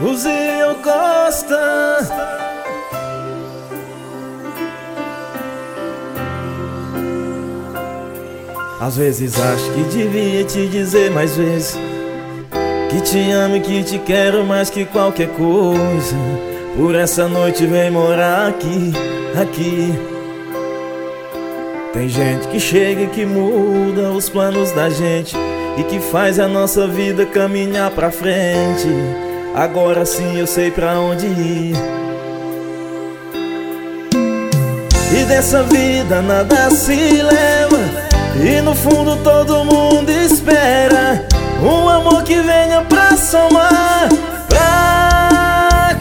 Use eu gosta. Às vezes acho que devia te dizer mais vezes que te amo e que te quero mais que qualquer coisa. Por essa noite vem morar aqui, aqui. Tem gente que chega e que muda os planos da gente e que faz a nossa vida caminhar pra frente. Agora sim eu sei pra onde ir. E dessa vida nada se leva, e no fundo todo mundo espera um amor que venha pra somar, pra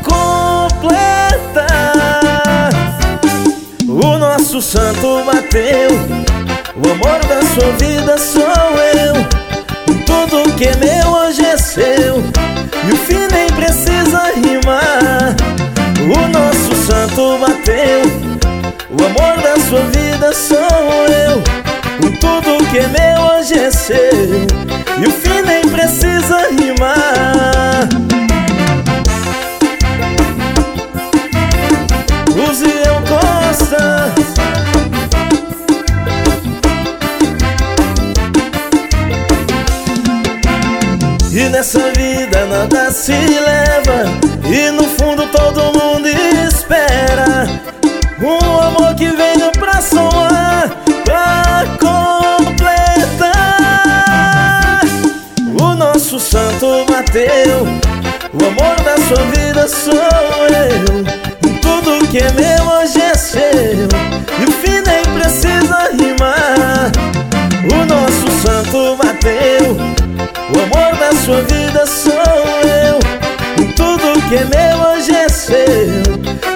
completar. O nosso santo bateu, o amor da sua vida sou eu. Tudo que é meu hoje é seu, e o fim nem precisa rimar. O nosso santo bateu, o amor da sua vida sou eu. Tudo que é meu hoje é seu, e o fim nem precisa rimar. Use eu gosta. E nessa vida nada se leva, e no fundo todo mundo espera um amor que venha pra somar, pra completar. O nosso santo bateu, o amor da sua vida sou eu. Tudo que é meu hoje é seu, e o fim nem precisa rimar. O nosso santo bateu, o amor da sua vida sou eu. Tudo que é meu hoje é seu,